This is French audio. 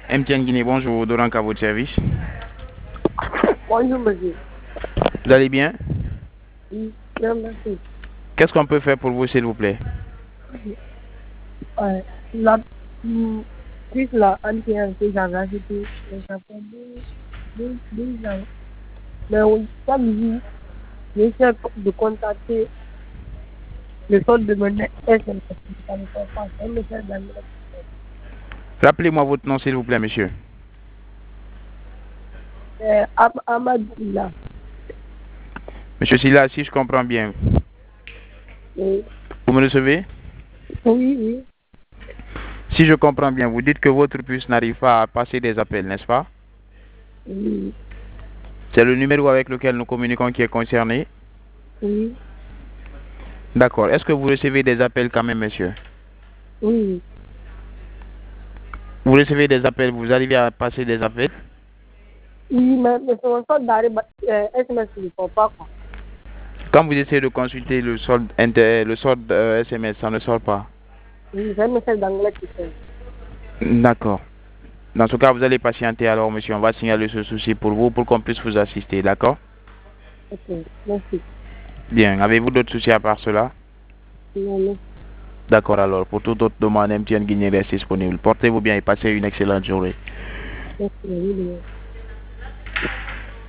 MTN Guinée, bonjour, Dorank à votre service. Bonjour, monsieur. Vous allez bien? Oui, bien, merci. Qu'est-ce qu'on peut faire pour vous, s'il vous plaît? La, plus la NTN que j'avais acheté, ça fait deux ans. Mais chaque jour, j'essaie de contacter le solde de mon SMS. Ça ne fait pas. C'est un message d'anglais. Rappelez-moi votre nom, s'il vous plaît, monsieur. Amadou, Monsieur Silla, si je comprends bien, oui, vous me recevez? oui, Si je comprends bien, vous dites que votre puce n'arrive pas à passer des appels, n'est-ce pas? oui, C'est le numéro avec lequel nous communiquons qui est concerné? oui, D'accord. Est-ce que vous recevez des appels quand même, monsieur? oui. Vous recevez des appels, vous arrivez à passer des appels? Oui, mais c'est un solde d'arrêt, SMS ne sort pas, quoi. Quand vous essayez de consulter le solde, SMS, ça ne sort pas. Oui, c'est un message d'anglais qui fait. D'accord. Dans ce cas, vous allez patienter alors, monsieur. On va signaler ce souci pour vous, pour qu'on puisse vous assister, d'accord? Ok, merci. Bien. Avez-vous d'autres soucis à part cela? Non, D'accord alors. Pour toute autre demande, MTN Guinée reste disponible. Portez-vous bien et passez une excellente journée. merci.